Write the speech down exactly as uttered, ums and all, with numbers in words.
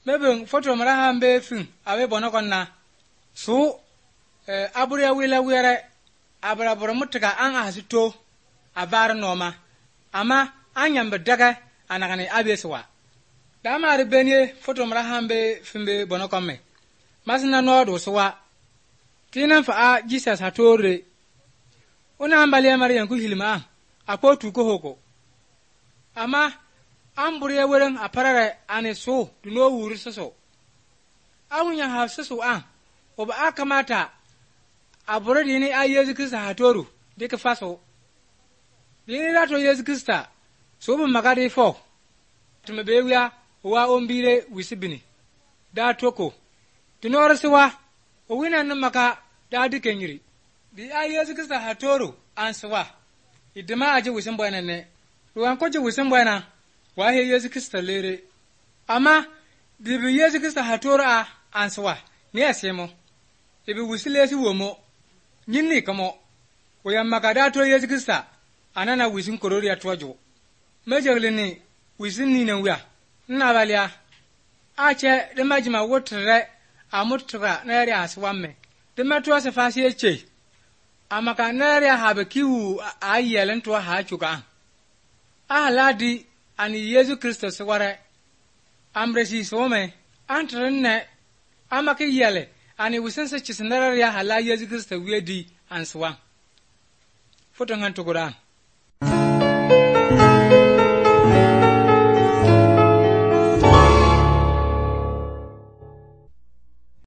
mebeng foto mara hambe fin abe bono konna su eh, abure wila were abra bora mutaka an asito abar noma ama anyambe daga anagane abeswa damari benye foto mara hambe fimbe bono komme masina nodo suwa tinan fa a Jesus hatore una ambali mari yanku hilma apo tuko hoko ama ambure weren aparare ane so duno wuri soso awunya ha soso an oba akamata abure dini a Yesu Kristo hatoru dike faso dini rato Yesu Kristo so bu magade fo tumebewia wa ombire wisibini da toko tunore siwa o wina nan maka da dike nyiri di a Yesu Kristo hatoru ansiwa idima aje wisin boyana ne ruwan koje wisin boyana wa he Yesu Kristo lere ama di bi Yesu Kristo hatoru a ansiwa ne asemo ibi wisile si womo nyinni kamo o yamma ka da to Yesu Kristo anana wisin korori atwajo mejegle ni wisin ni na wiya nna balia ache de majima wotre amutra na yari aswamme de matwa se fasi eche amaka na yari habe kiwu ayelen to ha chuka ahladi ani Yesu Kristo sware amresi some antrenne amaka yele ani wisense chisinara ya hala Yesu Kristo wedi answa foto ngan to Quran